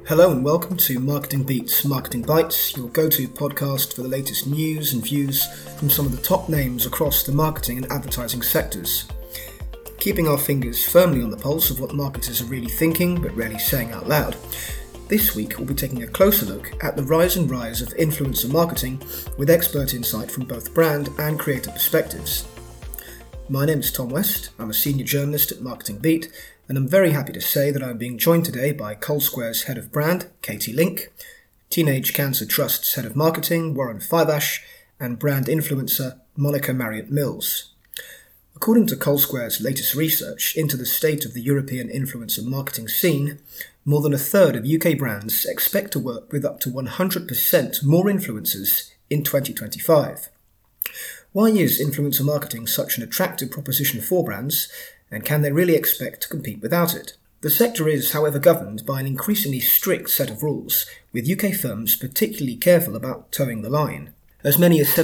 Hello and welcome to Marketing Beats Marketing Bites, your go-to podcast for the latest news and views from some of the top names across the marketing and advertising sectors. Keeping our fingers firmly on the pulse of what marketers are really thinking but rarely saying out loud. This week we'll be taking a closer look at the rise of influencer marketing with expert insight from both brand and creative perspectives. My name is Tom West, I'm a senior journalist at Marketing Beat, and I'm very happy to say that I'm being joined today by Coal Square's Head of Brand, Katie Link, Teenage Cancer Trust's Head of Marketing, Warren Fivash, and brand influencer, Monica Marriott Mills. According to Coal Square's latest research into the state of the European influencer marketing scene, more than a third of UK brands expect to work with up to 100% more influencers in 2025. Why is influencer marketing such an attractive proposition for brands, and can they really expect to compete without it? The sector is, however, governed by an increasingly strict set of rules, with UK firms particularly careful about towing the line. As many as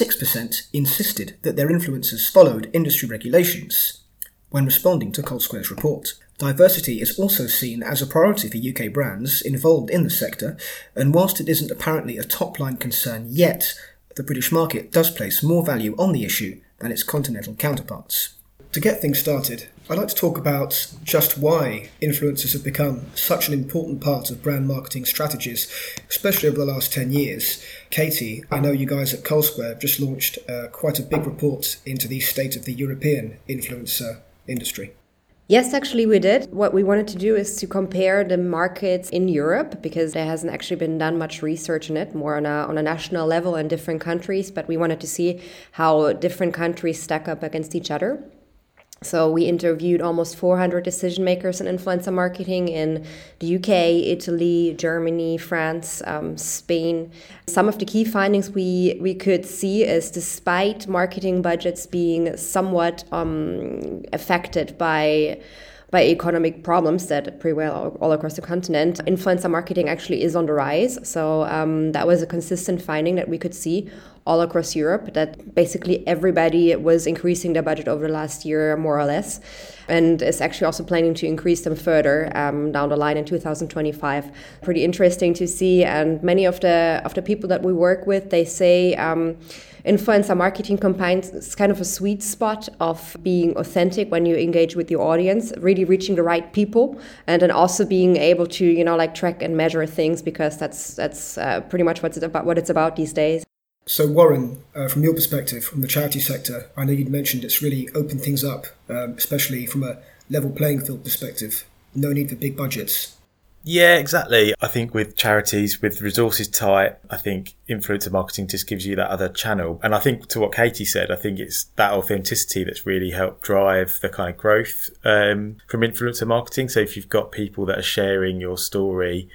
76% insisted that their influencers followed industry regulations when responding to Coal Square's report. Diversity is also seen as a priority for UK brands involved in the sector, and whilst it isn't apparently a top-line concern yet, the British market does place more value on the issue than its continental counterparts. To get things started, I'd like to talk about just why influencers have become such an important part of brand marketing strategies, especially over the last 10 years. Katie, I know you guys at Coal Square have just launched quite a big report into the state of the European influencer industry. Yes, actually we did. What we wanted to do is to compare the markets in Europe, because there hasn't actually been done much research in it, more on a national level in different countries, but we wanted to see how different countries stack up against each other. So we interviewed almost 400 decision makers in influencer marketing in the UK, Italy, Germany, France, Spain. Some of the key findings we could see is, despite marketing budgets being somewhat affected by economic problems that prevail all across the continent, influencer marketing actually is on the rise. So that was a consistent finding that we could see all across Europe, that basically everybody was increasing their budget over the last year, more or less, and is actually also planning to increase them further down the line in 2025. Pretty interesting to see, and many of the people that we work with, they say influencer marketing combines kind of a sweet spot of being authentic when you engage with your audience, really reaching the right people, and then also being able to, track and measure things, because that's pretty much what it's about these days. So Warren, from your perspective, from the charity sector, I know you'd mentioned it's really opened things up, especially from a level playing field perspective. No need for big budgets. Yeah, exactly. I think with charities, with resources tight, I think influencer marketing just gives you that other channel. And I think, to what Katie said, I think it's that authenticity that's really helped drive the kind of growth from influencer marketing. So if you've got people that are sharing your story,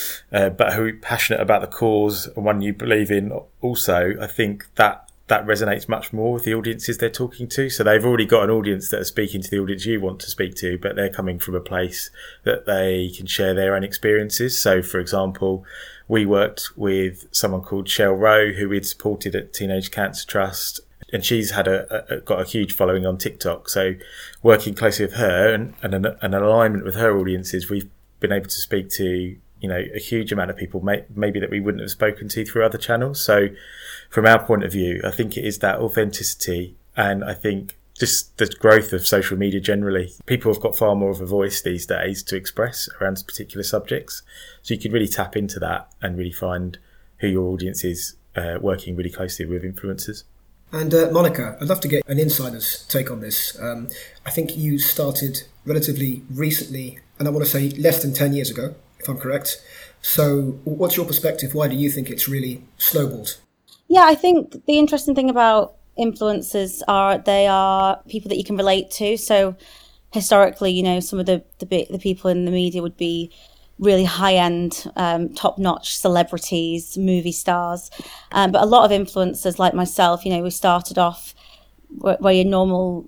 but who are passionate about the cause and one you believe in also, I think that resonates much more with the audiences they're talking to. So they've already got an audience that are speaking to the audience you want to speak to, but they're coming from a place that they can share their own experiences. So, for example, we worked with someone called Shell Rowe, who we'd supported at Teenage Cancer Trust, and she's had got a huge following on TikTok. So working closely with her and an alignment with her audiences, we've been able to speak to a huge amount of people maybe that we wouldn't have spoken to through other channels. So from our point of view, I think it is that authenticity, and I think just the growth of social media generally. People have got far more of a voice these days to express around particular subjects. So you could really tap into that and really find who your audience is, working really closely with influencers. And Monica, I'd love to get an insider's take on this. I think you started relatively recently, and I want to say less than 10 years ago, if I'm correct. So what's your perspective? Why do you think it's really snowballed? Yeah, I think the interesting thing about influencers they are people that you can relate to. So historically, some of the people in the media would be really high-end, top-notch celebrities, movie stars. But a lot of influencers like myself, we started off where your normal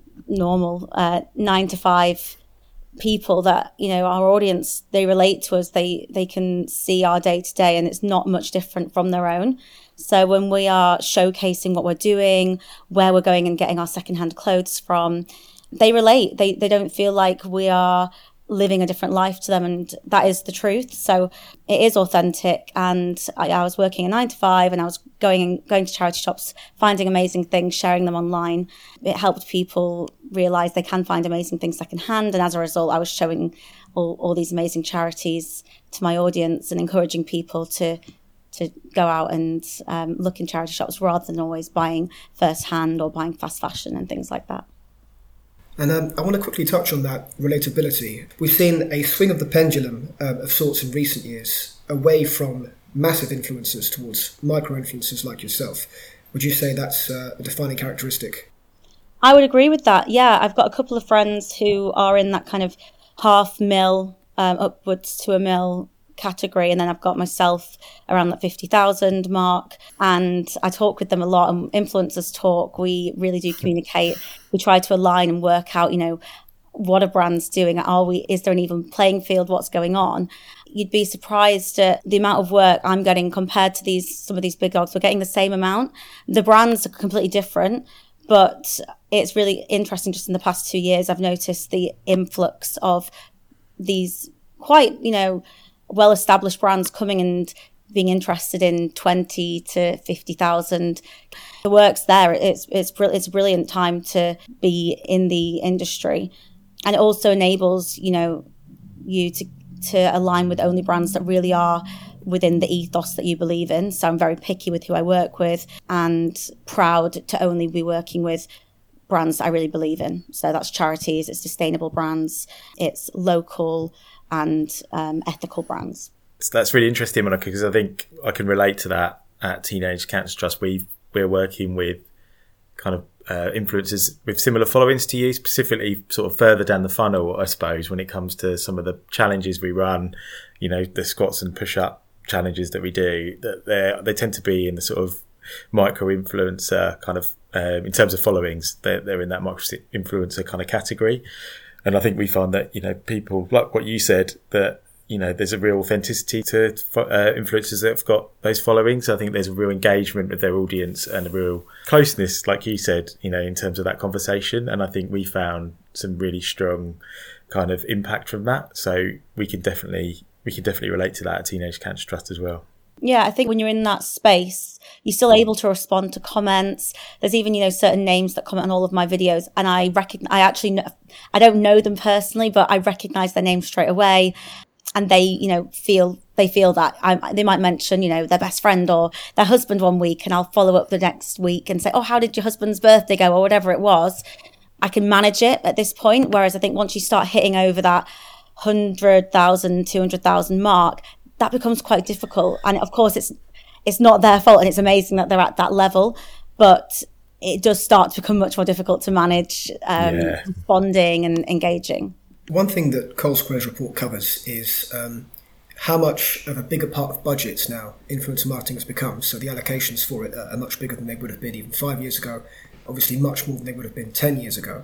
9-to-5 people that, our audience, they relate to us, they can see our day-to-day, and it's not much different from their own. So when we are showcasing what we're doing, where we're going and getting our secondhand clothes from, they relate. They don't feel like we are living a different life to them, and that is the truth. So it is authentic. And I was working a 9 to 5, and I was going to charity shops, finding amazing things, sharing them online. It helped people realize they can find amazing things secondhand, and as a result I was showing all these amazing charities to my audience and encouraging people to go out and look in charity shops rather than always buying first hand or buying fast fashion and things like that. And I want to quickly touch on that relatability. We've seen a swing of the pendulum of sorts in recent years away from massive influencers towards micro-influencers like yourself. Would you say that's a defining characteristic? I would agree with that. Yeah, I've got a couple of friends who are in that kind of $500,000 upwards to $1 million category, and then I've got myself around that 50,000 mark, and I talk with them a lot, and influencers talk. We really do communicate. We try to align and work out, what are brands doing? Is there an even playing field? What's going on? You'd be surprised at the amount of work I'm getting compared to some of these big dogs. We're getting the same amount. The brands are completely different, but it's really interesting. Just in the past 2 years, I've noticed the influx of these quite, well-established brands coming and being interested in 20 to 50,000. The work's there. It's a brilliant time to be in the industry, and it also enables you to align with only brands that really are within the ethos that you believe in. So I'm very picky with who I work with, and proud to only be working with brands that I really believe in. So that's charities, it's sustainable brands, it's local and ethical brands. That's really interesting, Monica, because I think I can relate to that at Teenage Cancer Trust. We're working with kind of influencers with similar followings to you, specifically sort of further down the funnel, I suppose, when it comes to some of the challenges we run, the squats and push-up challenges that we do, that they tend to be in the sort of micro-influencer kind of, in terms of followings, they're in that micro-influencer kind of category. And I think we find that, people, like what you said, that, there's a real authenticity to influencers that have got those followings. I think there's a real engagement with their audience and a real closeness, like you said, in terms of that conversation. And I think we found some really strong kind of impact from that. So we can definitely relate to that at Teenage Cancer Trust as well. Yeah, I think when you're in that space, you're still able to respond to comments. There's even, certain names that comment on all of my videos, and I don't know them personally, but I recognize their names straight away. And they, feel that they might mention, their best friend or their husband one week, and I'll follow up the next week and say, oh, how did your husband's birthday go, or whatever it was. I can manage it at this point. Whereas I think once you start hitting over that 100,000, 200,000 mark, that becomes quite difficult. And of course, it's not their fault, and it's amazing that they're at that level, but it does start to become much more difficult to manage responding and engaging. One thing that Coal Square's report covers is how much of a bigger part of budgets now influencer marketing has become. So the allocations for it are much bigger than they would have been even 5 years ago, obviously much more than they would have been 10 years ago.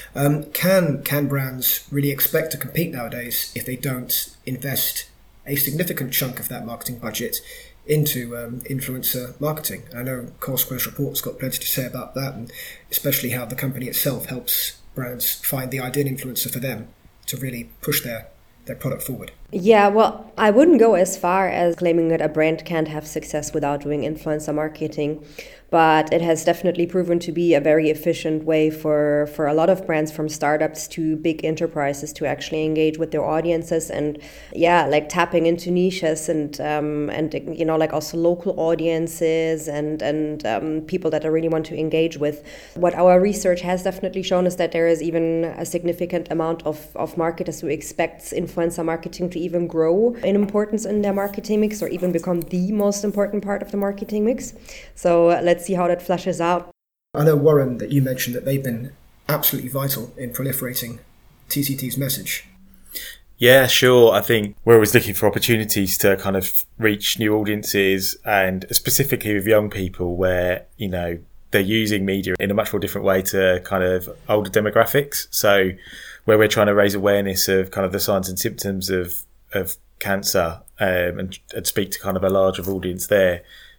Can brands really expect to compete nowadays if they don't invest a significant chunk of that marketing budget into influencer marketing? I know Coal Square's report's got plenty to say about that, and especially how the company itself helps brands find the ideal influencer for them to really push their product forward. Yeah, well, I wouldn't go as far as claiming that a brand can't have success without doing influencer marketing, but it has definitely proven to be a very efficient way for a lot of brands, from startups to big enterprises, to actually engage with their audiences, and tapping into niches and also local audiences and people that I really want to engage with. What our research has definitely shown is that there is even a significant amount of marketers who expects influencer marketing to even grow in importance in their marketing mix, or even become the most important part of the marketing mix. So let's see how that flushes out. I know, Warren, that you mentioned that they've been absolutely vital in proliferating TCT's message. Yeah, sure. I think we're always looking for opportunities to kind of reach new audiences, and specifically with young people where, they're using media in a much more different way to kind of older demographics. So where we're trying to raise awareness of kind of the signs and symptoms of cancer and speak to kind of a larger audience there,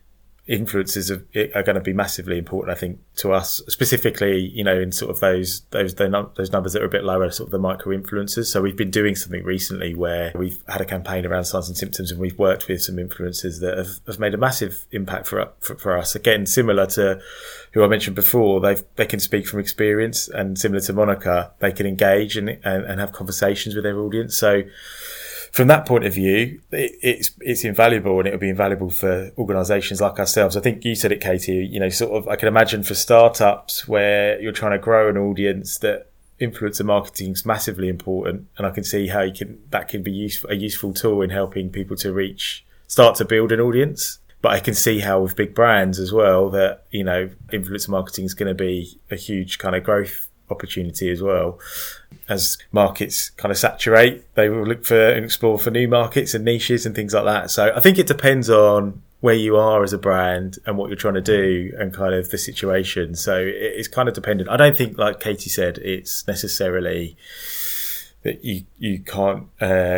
influencers are going to be massively important, I think, to us specifically, you know, in sort of those numbers that are a bit lower, sort of the micro influencers. So we've been doing something recently where we've had a campaign around signs and symptoms, and we've worked with some influencers that have made a massive impact for us. Again, similar to who I mentioned before, they can speak from experience, and similar to Monica, they can engage and have conversations with their audience. So from that point of view, it's invaluable, and it'll be invaluable for organisations like ourselves. I think you said it, Katie, you know, sort of, I can imagine for startups where you're trying to grow an audience, that influencer marketing is massively important. And I can see how that can be a useful tool in helping people to start to build an audience. But I can see how with big brands as well, that, you know, influencer marketing is going to be a huge kind of growth opportunity as well. As markets kind of saturate, they will look for and explore for new markets and niches and things like that. So I think it depends on where you are as a brand and what you're trying to do and kind of the situation. So it's kind of dependent. I don't think, like Katie said, it's necessarily that you can't,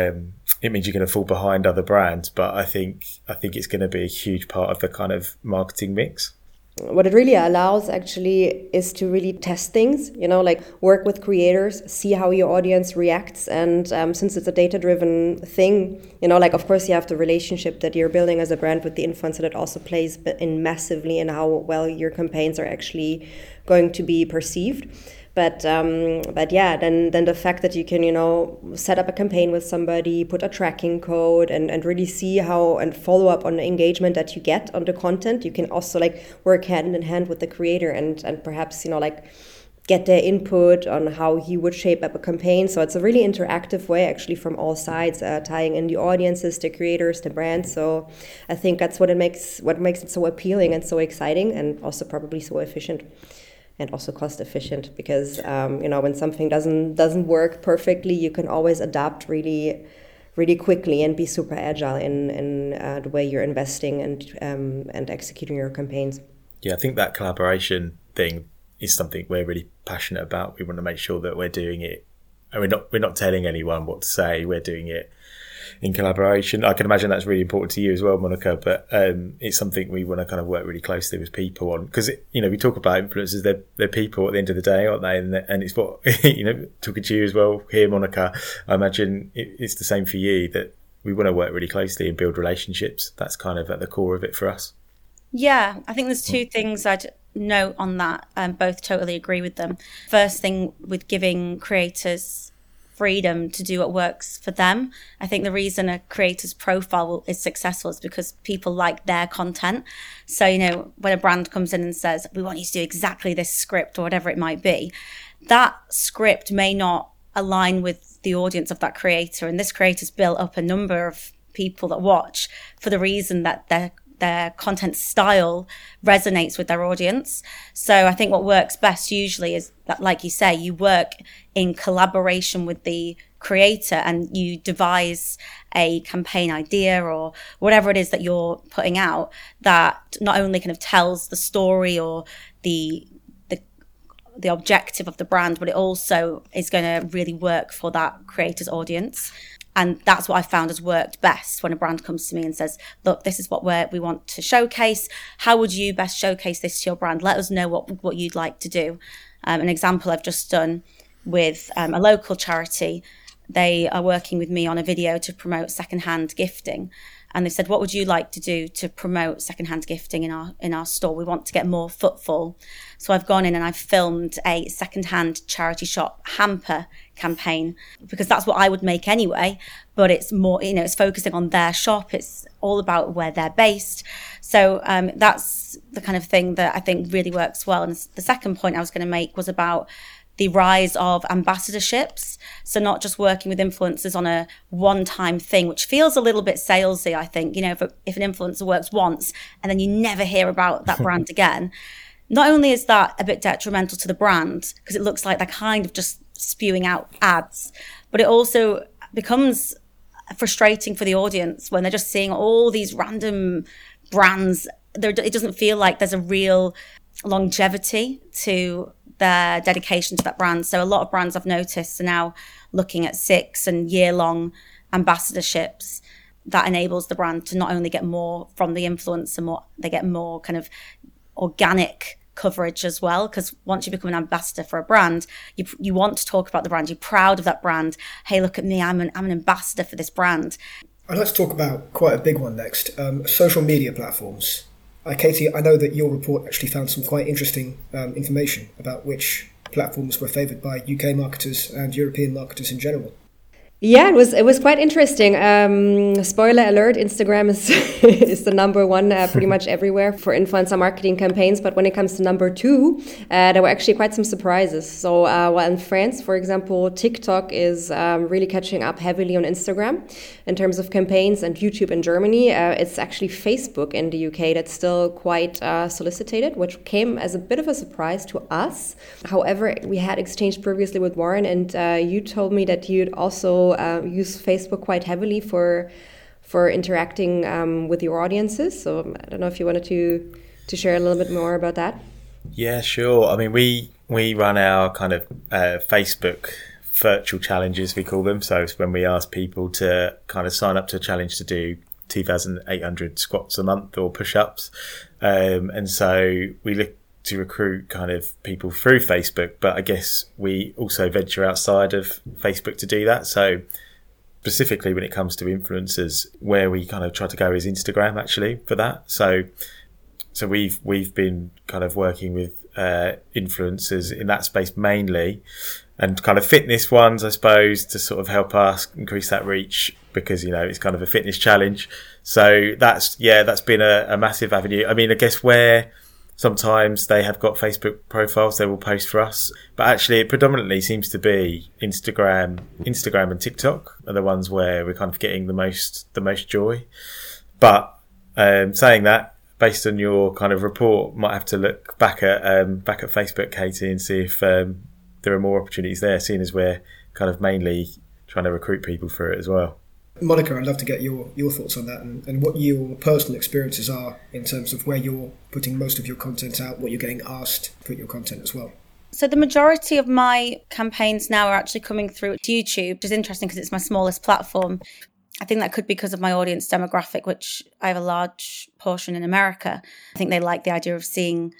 it means you're going to fall behind other brands, but I think it's going to be a huge part of the kind of marketing mix. What it really allows actually is to really test things, you know, like work with creators, see how your audience reacts. And since it's a data-driven thing, you know, like, of course, you have the relationship that you're building as a brand with the influencer that also plays in massively in how well your campaigns are actually going to be perceived. But yeah, then the fact that you can, you know, set up a campaign with somebody, put a tracking code and really see how and follow up on the engagement that you get on the content. You can also like work hand in hand with the creator and perhaps, you know, like get their input on how he would shape up a campaign. So it's a really interactive way actually from all sides, tying in the audiences, the creators, the brands. So I think that's what makes it so appealing and so exciting, and also probably so efficient. And also cost efficient, because you know, when something doesn't work perfectly, you can always adapt really, really quickly and be super agile in the way you're investing and executing your campaigns. Yeah, I think that collaboration thing is something we're really passionate about. We want to make sure that we're doing it, and we're not telling anyone what to say. We're doing it in collaboration. I can imagine that's really important to you as well, Monica, but it's something we want to kind of work really closely with people on, because, you know, we talk about influencers, they're people at the end of the day, aren't they? And it's what, you know, talking to you as well here, Monica, I imagine it's the same for you, that we want to work really closely and build relationships. That's kind of at the core of it for us. Yeah, I think there's two things I'd note on that, both totally agree with them. First thing, with giving creators freedom to do what works for them. I think the reason a creator's profile is successful is because people like their content. So, you know, when a brand comes in and says, we want you to do exactly this script or whatever it might be, that script may not align with the audience of that creator. And this creator's built up a number of people that watch for the reason that their content style resonates with their audience. So I think what works best usually is that, like you say, you work in collaboration with the creator and you devise a campaign idea or whatever it is that you're putting out that not only kind of tells the story or the objective of the brand, but it also is going to really work for that creator's audience. And that's what I found has worked best when a brand comes to me and says, look, this is what we want to showcase. How would you best showcase this to your brand? Let us know what you'd like to do. An example I've just done with a local charity. They are working with me on a video to promote secondhand gifting. And they said, what would you like to do to promote secondhand gifting in our store? We want to get more footfall. So I've gone in and I've filmed a secondhand charity shop hamper campaign, because that's what I would make anyway. But it's more, you know, it's focusing on their shop. It's all about where they're based. So that's the kind of thing that I think really works well. And the second point I was going to make was about the rise of ambassadorships. So not just working with influencers on a one-time thing, which feels a little bit salesy, I think. You know, if an influencer works once and then you never hear about that brand again, not only is that a bit detrimental to the brand, because it looks like they're kind of just spewing out ads, but it also becomes frustrating for the audience when they're just seeing all these random brands. It doesn't feel like there's a real longevity to their dedication to that brand. So a lot of brands I've noticed are now looking at 6 and year-long ambassadorships that enables the brand to not only get more from the influencer, they get more kind of organic coverage as well, because once you become an ambassador for a brand, you want to talk about the brand, you're proud of that brand. Hey, look at me, I'm an ambassador for this brand. I'd like to talk about quite a big one next, social media platforms. Katie, I know that your report actually found some quite interesting information about which platforms were favoured by UK marketers and European marketers in general. Yeah, it was quite interesting. Spoiler alert: Instagram is is the number one pretty much everywhere for influencer marketing campaigns. But when it comes to number two, there were actually quite some surprises. So while in France, for example, TikTok is really catching up heavily on Instagram in terms of campaigns, and YouTube in Germany, it's actually Facebook in the UK that's still quite solicited, which came as a bit of a surprise to us. However, we had exchanged previously with Warren, and you told me that you'd also use Facebook quite heavily for interacting with your audiences. So I don't know if you wanted to share a little bit more about that. Yeah, sure. I mean, we run our kind of Facebook virtual challenges, we call them. So it's when we ask people to kind of sign up to a challenge to do 2,800 squats a month or push-ups. And so we look to recruit kind of people through Facebook, but I guess we also venture outside of Facebook to do that. So specifically when it comes to influencers, where we kind of try to go is Instagram actually for that. So we've been kind of working with influencers in that space mainly, and kind of fitness ones, I suppose, to sort of help us increase that reach, because, you know, it's kind of a fitness challenge. So that's been a massive avenue. I mean, I guess where sometimes they have got Facebook profiles, they will post for us. But actually, it predominantly seems to be Instagram and TikTok are the ones where we're kind of getting the most joy. But saying that, based on your kind of report, might have to look back at Facebook, Katie, and see if there are more opportunities there, seeing as we're kind of mainly trying to recruit people for it as well. Monica, I'd love to get your thoughts on that and what your personal experiences are in terms of where you're putting most of your content out, what you're getting asked to put your content as well. So the majority of my campaigns now are actually coming through YouTube, which is interesting because it's my smallest platform. I think that could be because of my audience demographic, which I have a large portion in America. I think they like the idea of seeing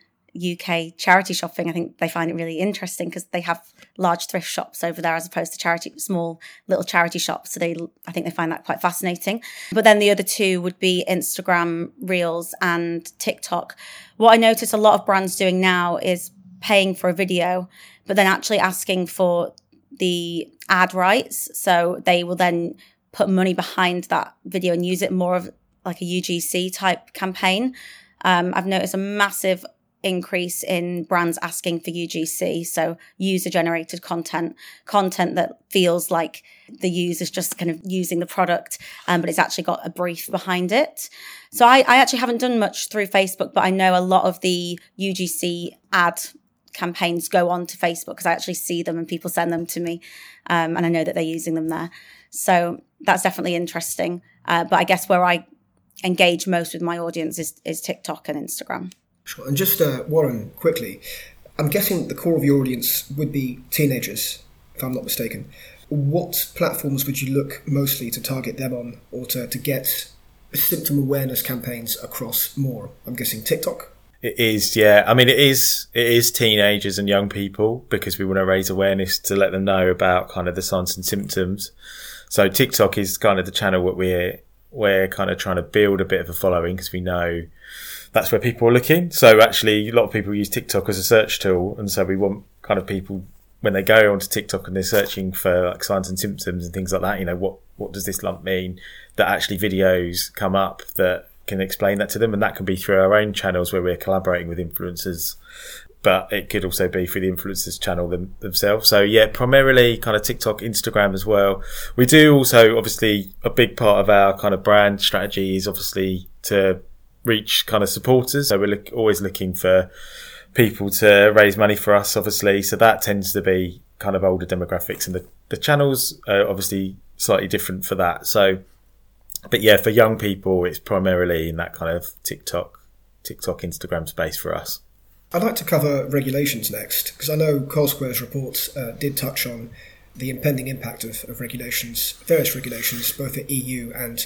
UK charity shopping. I think they find it really interesting because they have large thrift shops over there as opposed to small little charity shops. So I think they find that quite fascinating. But then the other two would be Instagram Reels and TikTok. What I notice a lot of brands doing now is paying for a video, but then actually asking for the ad rights. So they will then put money behind that video and use it more of like a UGC type campaign. I've noticed a massive increase in brands asking for UGC, so user-generated content that feels like the user's just kind of using the product, but it's actually got a brief behind it. So I actually haven't done much through Facebook, but I know a lot of the UGC ad campaigns go on to Facebook because I actually see them and people send them to me, and I know that they're using them there. So that's definitely interesting. But I guess where I engage most with my audience is TikTok and Instagram. Sure. And just, Warren, quickly, I'm guessing the core of your audience would be teenagers, if I'm not mistaken. What platforms would you look mostly to target them on, or to get symptom awareness campaigns across more? I'm guessing TikTok? It is, yeah. I mean, it is teenagers and young people, because we want to raise awareness to let them know about kind of the signs and symptoms. So TikTok is kind of the channel that we're kind of trying to build a bit of a following, because we know that's where people are looking. So actually, a lot of people use TikTok as a search tool. And so we want kind of people, when they go onto TikTok and they're searching for like signs and symptoms and things like that, you know, what does this lump mean? That actually videos come up that can explain that to them. And that can be through our own channels where we're collaborating with influencers. But it could also be through the influencers channel themselves. So yeah, primarily kind of TikTok, Instagram as well. We do also, obviously, a big part of our kind of brand strategy is obviously to reach kind of supporters. So we're always looking for people to raise money for us, obviously. So that tends to be kind of older demographics, and the channels are obviously slightly different for that. So, but yeah, for young people, it's primarily in that kind of TikTok, Instagram space for us. I'd like to cover regulations next, because I know CoalSquare's reports did touch on the impending impact of regulations, various regulations, both at EU and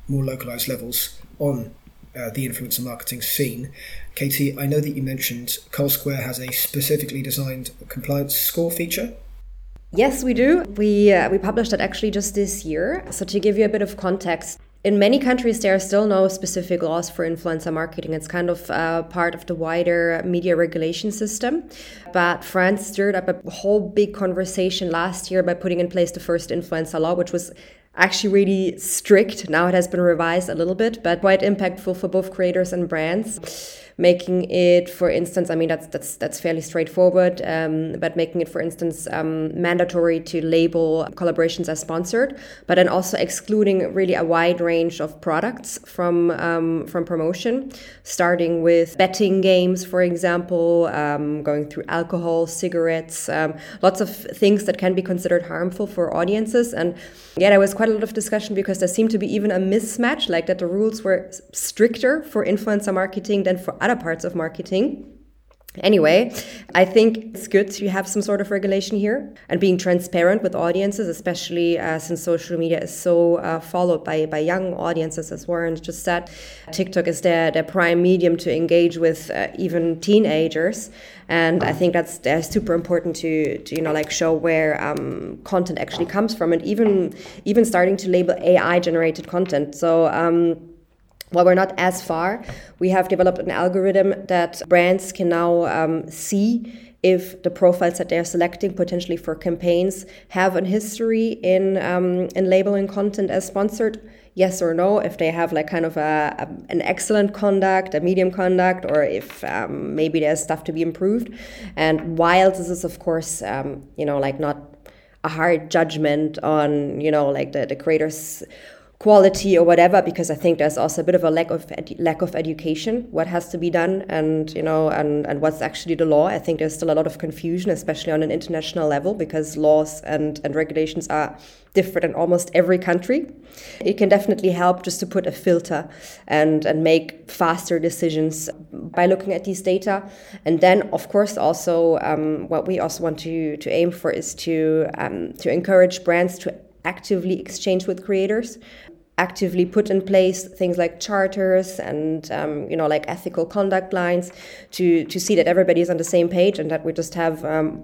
more localized levels on the influencer marketing scene. Katie, I know that you mentioned Carl Square has a specifically designed compliance score feature. Yes, we do. We published that actually just this year. So to give you a bit of context, in many countries, there are still no specific laws for influencer marketing. It's kind of part of the wider media regulation system. But France stirred up a whole big conversation last year by putting in place the first influencer law, which was actually really strict. Now it has been revised a little bit, but quite impactful for both creators and brands. Making it, for instance, I mean, that's fairly straightforward, but making it, for instance, mandatory to label collaborations as sponsored, but then also excluding really a wide range of products from promotion, starting with betting games, for example, going through alcohol, cigarettes, lots of things that can be considered harmful for audiences. And yeah, there was quite a lot of discussion because there seemed to be even a mismatch, like that the rules were stricter for influencer marketing than for other parts of marketing. Anyway, I think it's good to have some sort of regulation here and being transparent with audiences, especially since social media is so followed by young audiences, as Warren just said. TikTok is their prime medium to engage with even teenagers. And I think that's super important to show where content actually comes from, and even starting to label AI generated content. So while we're not as far, we have developed an algorithm that brands can now see if the profiles that they're selecting potentially for campaigns have a history in labeling content as sponsored, yes or no, if they have like kind of an excellent conduct, a medium conduct, or if maybe there's stuff to be improved. And while this is, of course, not a hard judgment on, the creators' quality or whatever, because I think there's also a bit of a lack of education, what has to be done, and and what's actually the law. I think there's still a lot of confusion, especially on an international level, because laws and regulations are different in almost every country. It can definitely help just to put a filter and make faster decisions by looking at these data. And then, of course, also what we also want to aim for is to encourage brands to actively exchange with creators, actively put in place things like charters and ethical conduct lines to see that everybody is on the same page, and that we just have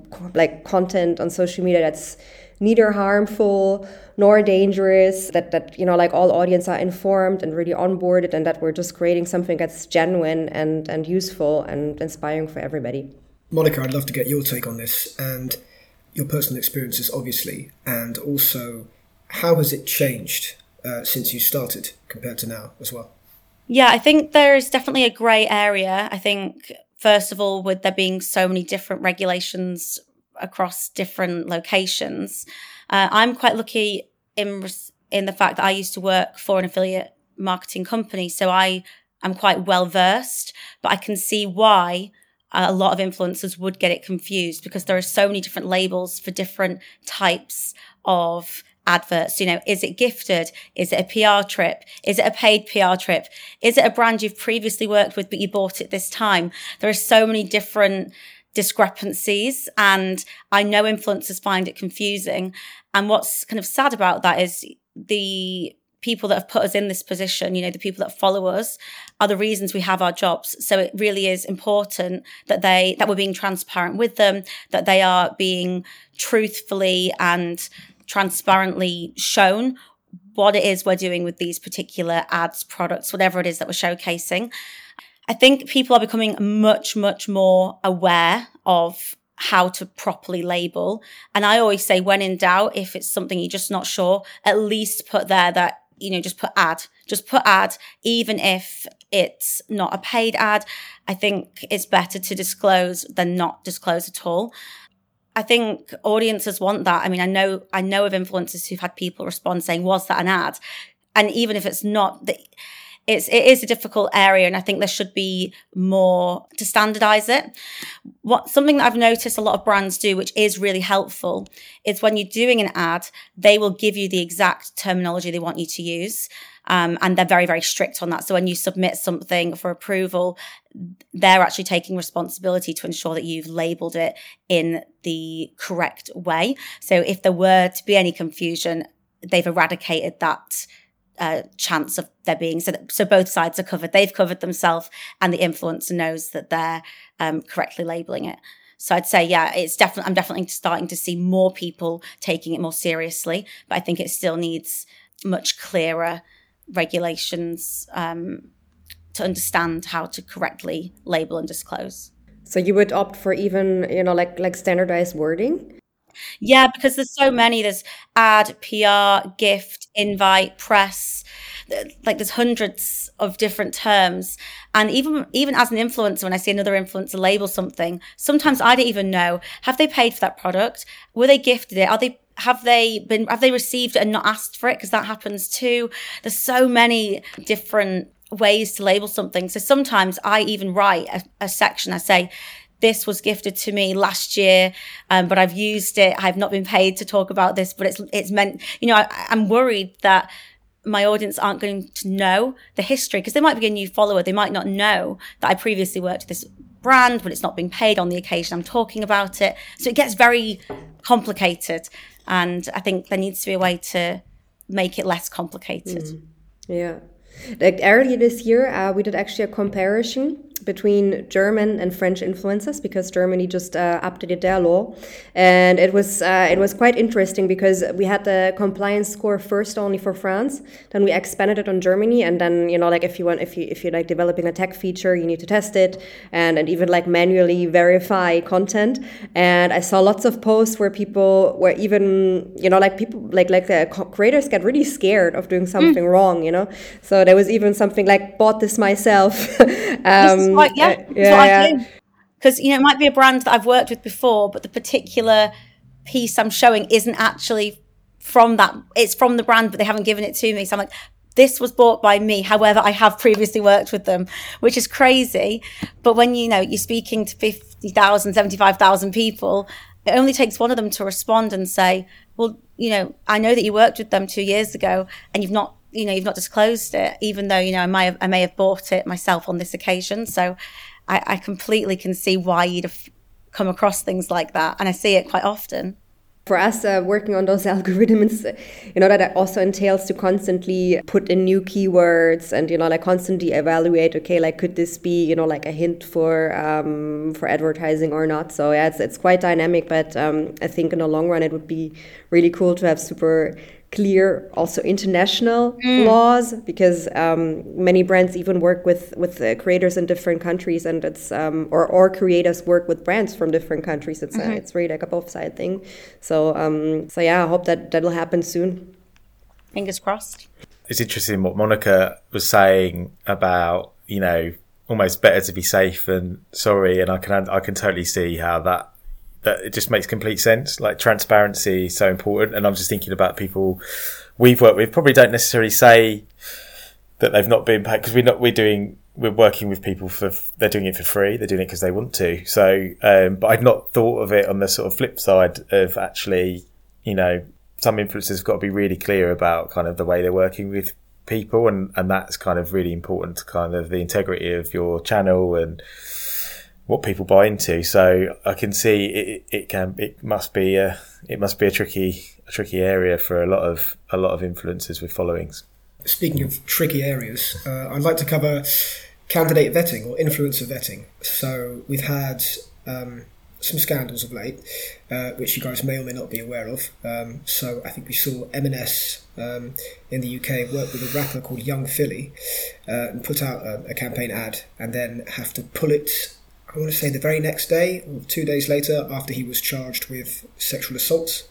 content on social media that's neither harmful nor dangerous, that all audience are informed and really onboarded, and that we're just creating something that's genuine and useful and inspiring for everybody. Monica, I'd love to get your take on this and your personal experiences, obviously, and also how has it changed since you started compared to now as well? Yeah, I think there's definitely a grey area. I think, first of all, with there being so many different regulations across different locations, I'm quite lucky in the fact that I used to work for an affiliate marketing company, so I am quite well versed, but I can see why a lot of influencers would get it confused, because there are so many different labels for different types of adverts. Is it gifted? Is it a PR trip? Is it a paid PR trip? Is it a brand you've previously worked with, but you bought it this time? There are so many different discrepancies, and I know influencers find it confusing. And what's kind of sad about that is the people that have put us in this position, the people that follow us, are the reasons we have our jobs. So it really is important that we're being transparent with them, that they are being truthfully and transparently shown what it is we're doing with these particular ads, products, whatever it is that we're showcasing. I think people are becoming much, much more aware of how to properly label. And I always say, when in doubt, if it's something you're just not sure, at least put there that, just put ad, even if it's not a paid ad. I think it's better to disclose than not disclose at all. I think audiences want that. I mean, I know of influencers who've had people respond saying, was that an ad? And even if it's not, it is a difficult area, and I think there should be more to standardize it. Something that I've noticed a lot of brands do, which is really helpful, is when you're doing an ad, they will give you the exact terminology they want you to use. And they're very, very strict on that. So when you submit something for approval, they're actually taking responsibility to ensure that you've labeled it in the correct way. So if there were to be any confusion, they've eradicated that chance of there being, so both sides are covered. They've covered themselves, and the influencer knows that they're correctly labeling it. So I'd say, yeah, I'm definitely starting to see more people taking it more seriously, but I think it still needs much clearer regulations to understand how to correctly label and disclose. So you would opt for even, like standardized wording? Yeah, because there's so many. There's ad, PR, gift, invite, press. Like there's hundreds of different terms. And even as an influencer, when I see another influencer label something, sometimes I don't even know, have they paid for that product? Were they gifted it? Have they received it and not asked for it? Because that happens too. There's so many different ways to label something. So sometimes I even write a section. I say, this was gifted to me last year, but I've used it. I've not been paid to talk about this, but it's meant, I'm worried that my audience aren't going to know the history, because they might be a new follower. They might not know that I previously worked with this brand, but it's not being paid on the occasion I'm talking about it. So it gets very complicated. And I think there needs to be a way to make it less complicated. Yeah. Like earlier this year, we did actually a comparison between German and French influencers, because Germany just updated their law, and it was quite interesting, because we had the compliance score first only for France, then we expanded it on Germany, and then like if you're like developing a tech feature, you need to test it and even like manually verify content. And I saw lots of posts where people were even like people like the creators get really scared of doing something wrong, so there was even something like, bought this myself. That's what I do. Because, it might be a brand that I've worked with before, but the particular piece I'm showing isn't actually from that. It's from the brand, but they haven't given it to me. So I'm like, this was bought by me. However, I have previously worked with them, which is crazy. But when, you're speaking to 50,000, 75,000 people, it only takes one of them to respond and say, well, I know that you worked with them 2 years ago and you've not disclosed it, even though, I may have bought it myself on this occasion. So I completely can see why you'd have come across things like that. And I see it quite often. For us, working on those algorithms, that also entails to constantly put in new keywords and, like constantly evaluate, okay, like could this be, like a hint for advertising or not? So yeah, it's quite dynamic, but I think in the long run, it would be really cool to have super clear also international laws, because many brands even work with creators in different countries, and it's or creators work with brands from different countries. It's really like a both side thing. So yeah, I hope that'll happen soon. Fingers crossed. It's interesting what Monica was saying about almost better to be safe than sorry, and I can totally see how that it just makes complete sense. Like, transparency is so important. And I'm just thinking about people we've worked with probably don't necessarily say that they've not been paid, because we're working with people they're doing it for free. They're doing it because they want to. So, but I'd not thought of it on the sort of flip side of actually, some influencers have got to be really clear about kind of the way they're working with people. And that's kind of really important to kind of the integrity of your channel and what people buy into. So I can see it must be a tricky area for a lot of influencers with followings. Speaking of tricky areas, I'd like to cover candidate vetting or influencer vetting. So we've had some scandals of late, which you guys may or may not be aware of. So I think we saw M&S in the UK work with a rapper called Young Philly and put out a campaign ad, and then have to pull it, I want to say the very next day or 2 days later, after he was charged with sexual assault.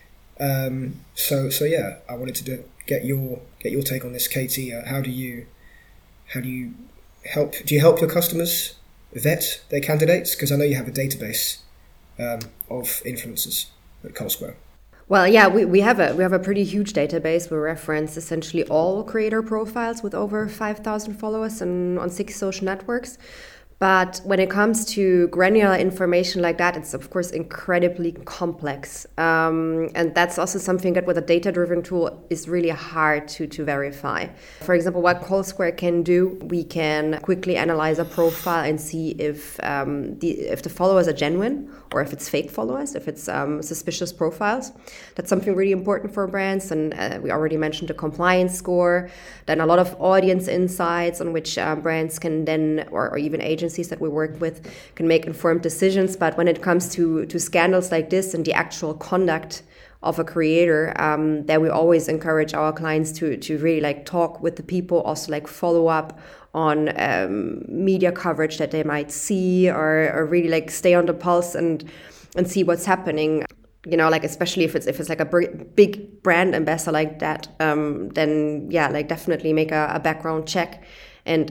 So yeah, I wanted to get your take on this, Katie. How do you help? Do you help your customers vet their candidates? Because I know you have a database of influencers at Carlsquare. Well, yeah, we have a pretty huge database. We reference essentially all creator profiles with over 5,000 followers on 6 social networks. But when it comes to granular information like that, it's of course incredibly complex. And that's also something that with a data-driven tool is really hard to verify. For example, what CallSquare can do, we can quickly analyze a profile and see if the followers are genuine or if it's fake followers, if it's suspicious profiles. That's something really important for brands. And we already mentioned the compliance score, then a lot of audience insights on which brands can then, or even agencies that we work with, can make informed decisions. But when it comes to scandals like this and the actual conduct of a creator, then we always encourage our clients to really like talk with the people, also like follow up on media coverage that they might see, or really like stay on the pulse and see what's happening. You know, like especially if it's like a big brand ambassador like that, then yeah, like definitely make a background check and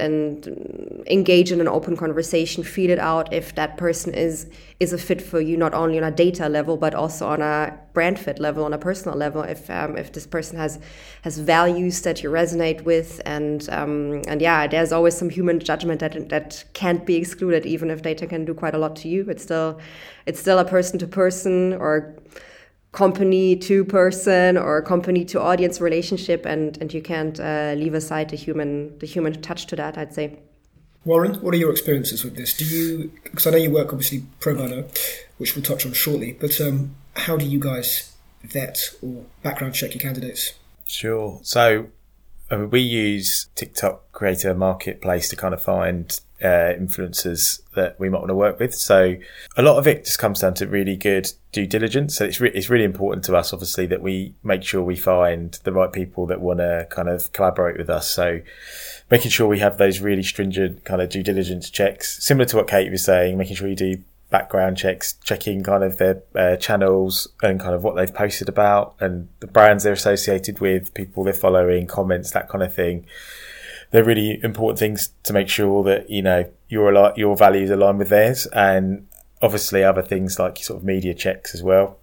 engage in an open conversation, feel it out if that person is a fit for you, not only on a data level, but also on a brand fit level, on a personal level, if this person has values that you resonate with. And yeah, there's always some human judgment that can't be excluded, even if data can do quite a lot to you. It's still a person to person or company to person or company to audience relationship, and you can't leave aside the human touch to that, I'd say. Warren, what are your experiences with this? Because I know you work obviously pro bono, which we'll touch on shortly, but how do you guys vet or background check your candidates? Sure. So we use TikTok Creator Marketplace to kind of find influencers that we might want to work with. So a lot of it just comes down to really good due diligence. So it's really important to us, obviously, that we make sure we find the right people that want to kind of collaborate with us. So making sure we have those really stringent kind of due diligence checks, similar to what Kate was saying, making sure you do background checks, checking kind of their channels and kind of what they've posted about and the brands they're associated with, people they're following, comments, that kind of thing. They're really important things to make sure that, you know, your values align with theirs, and obviously other things like sort of media checks as well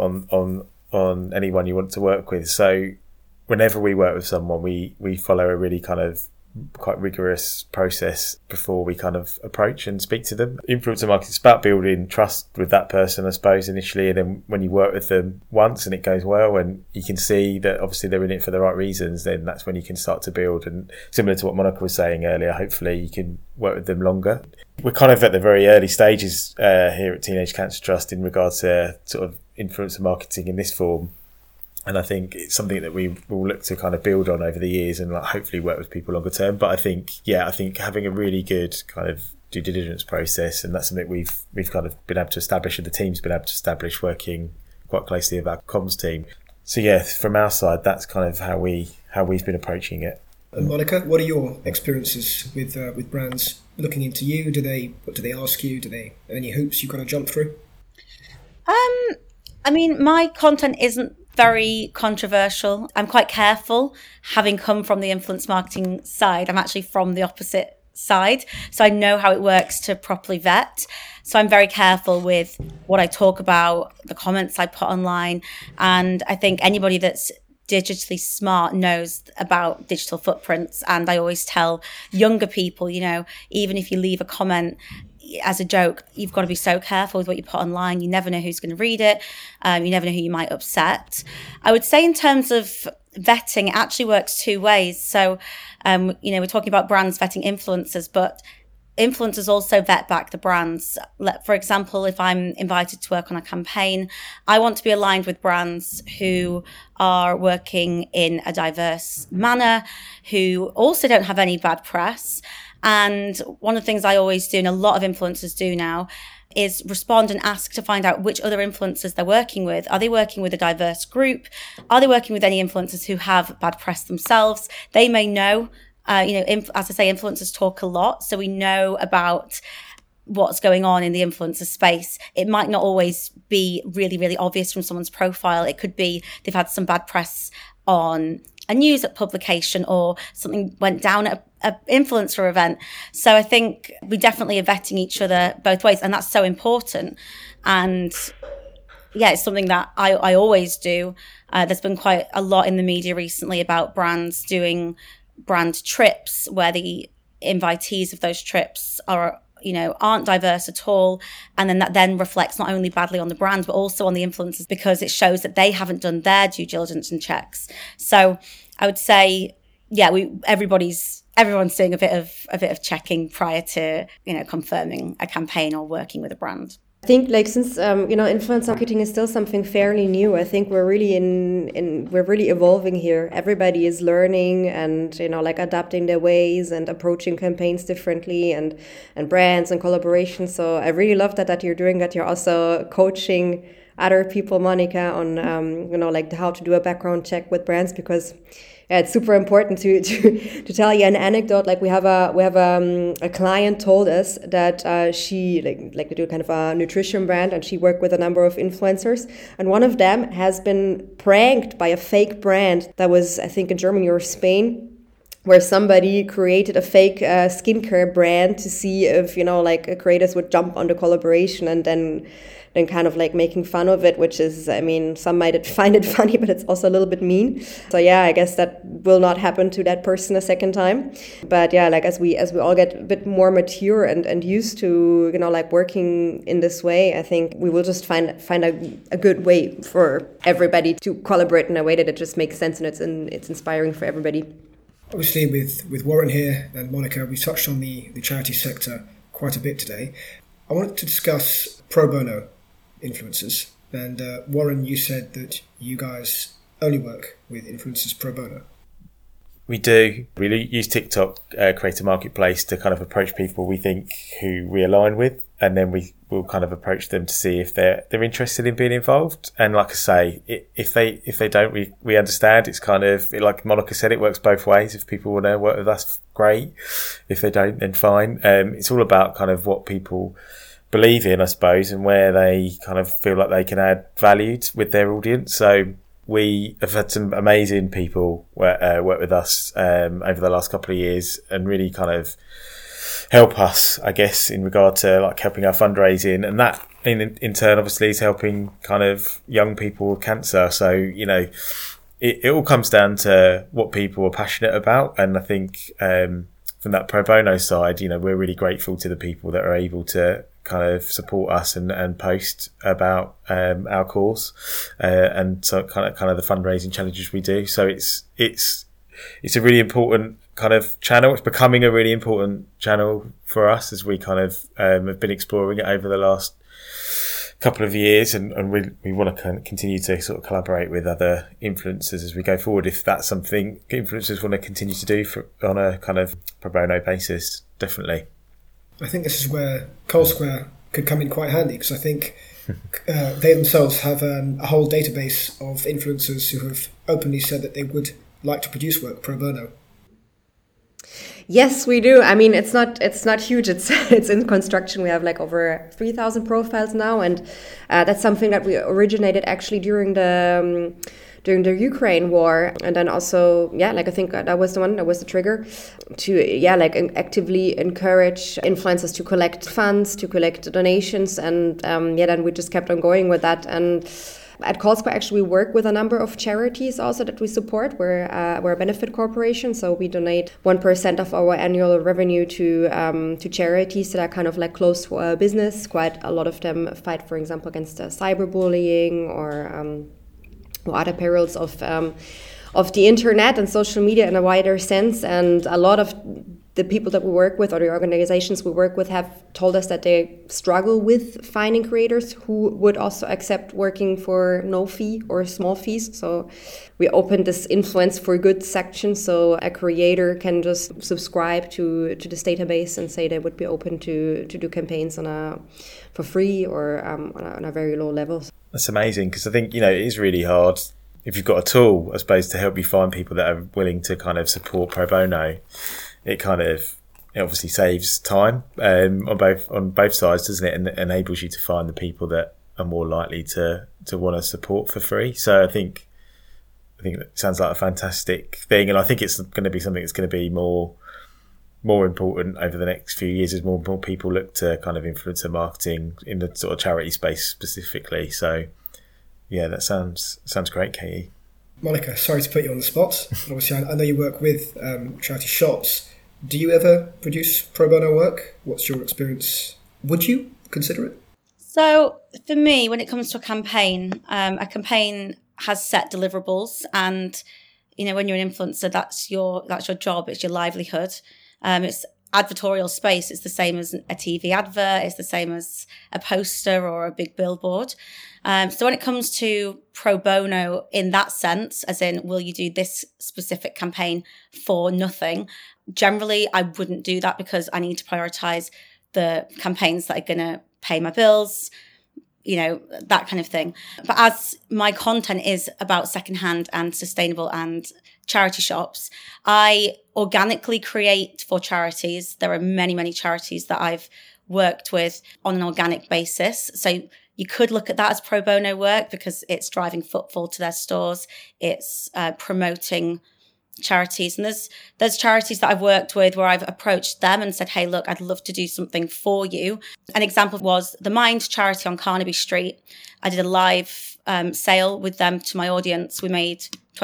on anyone you want to work with. So whenever we work with someone, we follow a really kind of quite rigorous process before we kind of approach and speak to them. Influencer marketing is about building trust with that person, I suppose, initially, and then when you work with them once and it goes well and you can see that obviously they're in it for the right reasons, then that's when you can start to build. And similar to what Monica was saying earlier, hopefully you can work with them longer. We're kind of at the very early stages here at Teenage Cancer Trust in regards to sort of influencer marketing in this form. And I think it's something that we will look to kind of build on over the years and hopefully work with people longer term. But I think having a really good kind of due diligence process, and that's something we've kind of been able to establish, and the team's been able to establish working quite closely with our comms team. So yeah, from our side, that's kind of how we've been approaching it. And Monica, what are your experiences with brands looking into you? What do they ask you? Do they any hoops you kind of jump through? I mean, my content isn't very controversial. I'm quite careful, having come from the influence marketing side. I'm actually from the opposite side, so I know how it works to properly vet. So I'm very careful with what I talk about, the comments I put online, and I think anybody that's digitally smart knows about digital footprints. And I always tell younger people, you know, even if you leave a comment as a joke, you've got to be so careful with what you put online. You never know who's going to read it. You never know who you might upset. I would say in terms of vetting, it actually works two ways. So, we're talking about brands vetting influencers, but influencers also vet back the brands. For example, if I'm invited to work on a campaign, I want to be aligned with brands who are working in a diverse manner, who also don't have any bad press. And one of the things I always do, and a lot of influencers do now, is respond and ask to find out which other influencers they're working with. Are they working with a diverse group? Are they working with any influencers who have bad press themselves? They may know, as I say, influencers talk a lot, so we know about what's going on in the influencer space. It might not always be really, really obvious from someone's profile. It could be they've had some bad press on a news publication, or something went down at an influencer event. So I think we definitely are vetting each other both ways, and that's so important. And yeah, it's something that I always do. There's been quite a lot in the media recently about brands doing brand trips where the invitees of those trips are aren't diverse at all. And then that then reflects not only badly on the brand, but also on the influencers, because it shows that they haven't done their due diligence and checks. So I would say, yeah, everyone's doing a bit of checking prior to, confirming a campaign or working with a brand. I think since influencer marketing is still something fairly new, I think we're really we're really evolving here. Everybody is learning and adapting their ways and approaching campaigns differently and brands and collaborations. So I really love that you're doing that. You're also coaching other people, Monica, on how to do a background check with brands, because it's super important to tell you an anecdote. We have a client told us that she they do kind of a nutrition brand, and she worked with a number of influencers, and one of them has been pranked by a fake brand that was, I think, in Germany or Spain, where somebody created a fake skincare brand to see if creators would jump on the collaboration, and then kind of making fun of it, which is, some might find it funny, but it's also a little bit mean. So yeah, I guess that will not happen to that person a second time. But yeah, as we all get a bit more mature and used to, working in this way, I think we will just find a good way for everybody to collaborate in a way that it just makes sense and it's inspiring for everybody. Obviously, with Warren here and Monica, we touched on the charity sector quite a bit today. I wanted to discuss pro bono influencers. And Warren, you said that you guys only work with influencers pro bono. We do. We use TikTok Creator Marketplace to kind of approach people we think who we align with, and then we will kind of approach them to see if they're interested in being involved. And like I say, if they don't, we understand. It's kind of, like Monica said, it works both ways. If people want to work with us, great. If they don't, then fine. It's all about kind of what people believe in, I suppose, and where they kind of feel like they can add value with their audience. So we have had some amazing people work with us over the last couple of years and really kind of help us, I guess, in regard to helping our fundraising, and that in turn obviously is helping kind of young people with cancer. So it all comes down to what people are passionate about, and I think from that pro bono side, we're really grateful to the people that are able to kind of support us and post about our cause and so kind of the fundraising challenges we do. So it's a really important kind of channel. It's becoming a really important channel for us as we kind of have been exploring it over the last couple of years, and we want to kind of continue to sort of collaborate with other influencers as we go forward, if that's something influencers want to continue to do on a kind of pro bono basis. Definitely. I think this is where Coal Square could come in quite handy, because I think they themselves have a whole database of influencers who have openly said that they would like to produce work pro bono. Yes, we do. I mean, it's not huge. It's in construction. We have over 3,000 profiles now, and that's something that we originated actually during the Ukraine war, and then also I think that was the trigger to actively encourage influencers to collect funds, to collect donations, and then we just kept on going with that. And at Coal Square, actually, we work with a number of charities also that we support. We're a benefit corporation, so we donate 1% of our annual revenue to charities that are kind of close to our business. Quite a lot of them fight, for example, against cyberbullying or other perils of the internet and social media in a wider sense. And a lot of the people that we work with, or the organizations we work with, have told us that they struggle with finding creators who would also accept working for no fee or small fees. So we opened this Influence for Good section, so a creator can just subscribe to this database and say they would be open to do campaigns for free or on a very low level. That's amazing, because I think it is really hard if you've got a tool, I suppose, to help you find people that are willing to kind of support pro bono. It obviously saves time on both sides, doesn't it? And enables you to find the people that are more likely to want to support for free. So I think it sounds like a fantastic thing, and I think it's going to be something that's going to be more important over the next few years as more and more people look to kind of influencer marketing in the sort of charity space specifically. So yeah, that sounds great, Katie. Monica, sorry to put you on the spot. Obviously, I know you work with charity shops. Do you ever produce pro bono work? What's your experience? Would you consider it? So for me, when it comes to a campaign has set deliverables, and when you're an influencer, that's your job, it's your livelihood. It's advertorial space. It's the same as a TV advert. It's the same as a poster or a big billboard. So when it comes to pro bono in that sense, as in, will you do this specific campaign for nothing? Generally, I wouldn't do that because I need to prioritize the campaigns that are going to pay my bills, that kind of thing. But as my content is about secondhand and sustainable and charity shops, I organically create for charities. There are many, many charities that I've worked with on an organic basis. So you could look at that as pro bono work because it's driving footfall to their stores. It's promoting charities. And there's charities that I've worked with where I've approached them and said, hey, look, I'd love to do something for you. An example was the Mind charity on Carnaby Street. I did a live sale with them to my audience. We made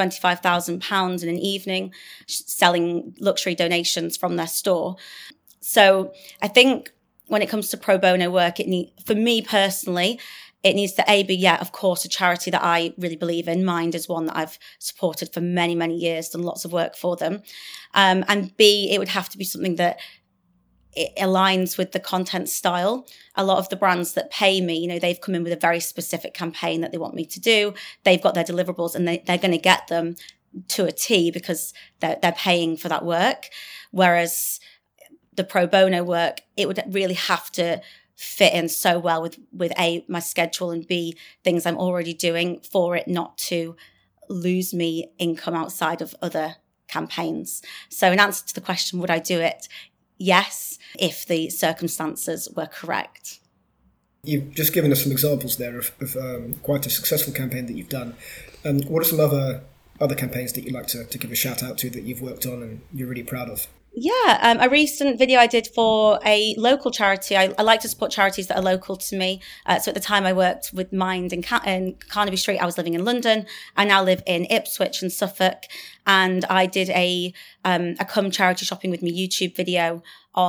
£25,000 in an evening selling luxury donations from their store. So I think when it comes to pro bono work, for me personally, it needs to be, of course, a charity that I really believe in. Mind is one that I've supported for many, many years, done lots of work for them. And B, it would have to be something that it aligns with the content style. A lot of the brands that pay me, they've come in with a very specific campaign that they want me to do. They've got their deliverables and they're going to get them to a T because they're paying for that work. Whereas the pro bono work, it would really have to fit in so well with A, my schedule, and B, things I'm already doing for it not to lose me income outside of other campaigns. So in answer to the question, would I do it? Yes, if the circumstances were correct. You've just given us some examples there of quite a successful campaign that you've done. What are some other campaigns that you'd like to give a shout out to that you've worked on and you're really proud of? Yeah, a recent video I did for a local charity. I like to support charities that are local to me. So at the time I worked with Mind in Carnaby Street. I was living in London. I now live in Ipswich and Suffolk. And I did a Come Charity Shopping With Me YouTube video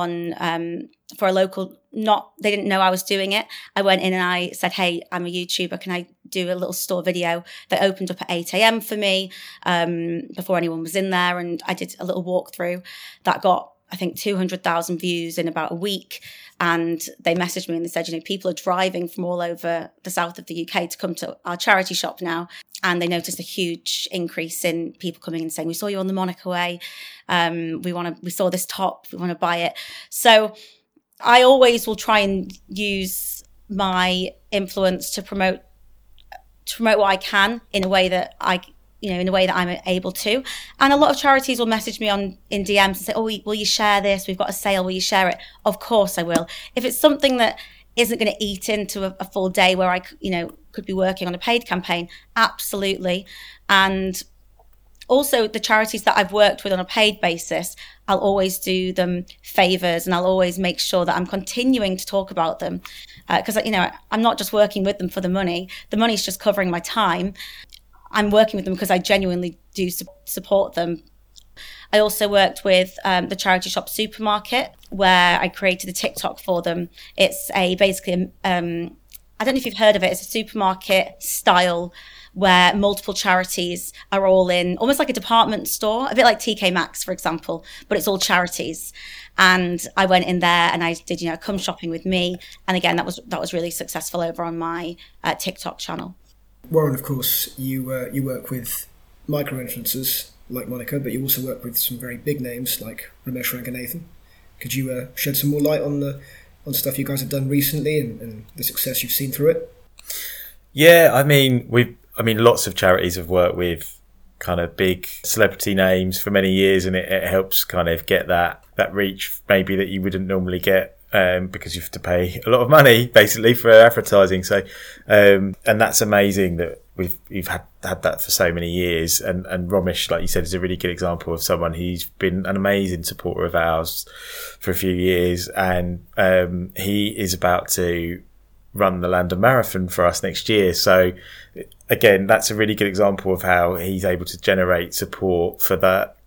on for a local, they didn't know I was doing it. I went in and I said, hey, I'm a YouTuber. Can I do a little store video? That opened up at 8 a.m. for me before anyone was in there. And I did a little walkthrough that got, I think, 200,000 views in about a week. And they messaged me and they said, people are driving from all over the south of the UK to come to our charity shop now. And they noticed a huge increase in people coming and saying, we saw you on the Monaco Way. We saw this top, we want to buy it. So I always will try and use my influence to promote what I can in a way that in a way that I'm able to. And a lot of charities will message me in DMs and say, oh, will you share this? We've got a sale. Will you share it? Of course I will. If it's something that isn't going to eat into a full day where I, could be working on a paid campaign, absolutely. And also the charities that I've worked with on a paid basis, I'll always do them favors and I'll always make sure that I'm continuing to talk about them. Because, I'm not just working with them for the money. The money's just covering my time. I'm working with them because I genuinely do support them. I also worked with the Charity Shop Supermarket, where I created a TikTok for them. It's basically I don't know if you've heard of it. It's a supermarket style where multiple charities are all in, almost like a department store, a bit like TK Maxx, for example, but it's all charities. And I went in there and I did, Come Shopping With Me. And again, that was really successful over on my TikTok channel. Warren, of course, you work with micro-influencers like Monica, but you also work with some very big names like Ramesh Ranganathan. Could you shed some more light on stuff you guys have done recently and the success you've seen through it? Yeah, I mean, lots of charities have worked with kind of big celebrity names for many years, and it helps kind of get that reach maybe that you wouldn't normally get. Because you have to pay a lot of money basically for advertising. So, and that's amazing that we've had that for so many years. And Ramesh, like you said, is a really good example of someone who's been an amazing supporter of ours for a few years. And, he is about to run the London Marathon for us next year. So again, that's a really good example of how he's able to generate support for that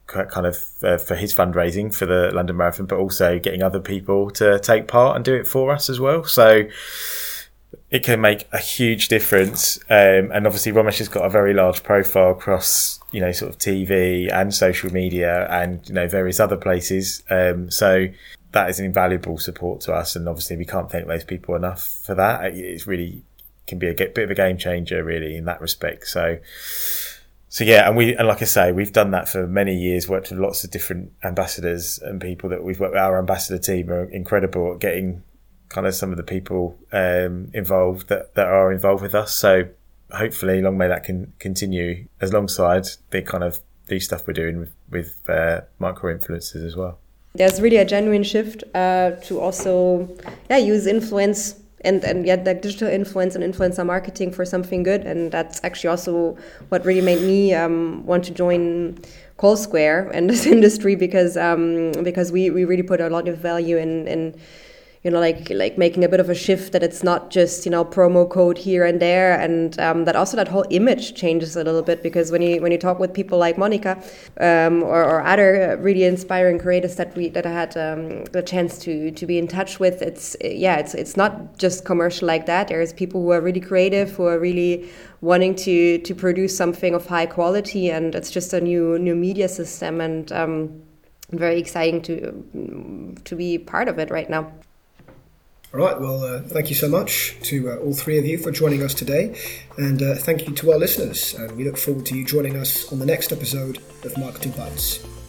kind of for his fundraising for the London Marathon, but also getting other people to take part and do it for us as well. So it can make a huge difference. And obviously Romesh has got a very large profile across, sort of TV and social media and, various other places. So that is an invaluable support to us. And obviously we can't thank those people enough for that. It's really can be a bit of a game changer really in that respect. So yeah, and like I say, we've done that for many years, worked with lots of different ambassadors and people that we've worked with. Our ambassador team are incredible at getting kind of some of the people involved that are involved with us. So hopefully long may that can continue alongside the kind of the stuff we're doing with micro influencers as well. There's really a genuine shift to also use influence and the digital influence and influencer marketing for something good. And that's actually also what really made me want to join CallSquare and this industry, because we really put a lot of value in like making a bit of a shift, that it's not just, promo code here and there, and that also that whole image changes a little bit, because when you talk with people like Monica or other really inspiring creators that I had the chance to be in touch with, it's not just commercial like that. There's people who are really creative, who are really wanting to produce something of high quality, and it's just a new media system, and very exciting to be part of it right now. All right, well, thank you so much to all three of you for joining us today, and thank you to our listeners, and we look forward to you joining us on the next episode of Marketing Bites.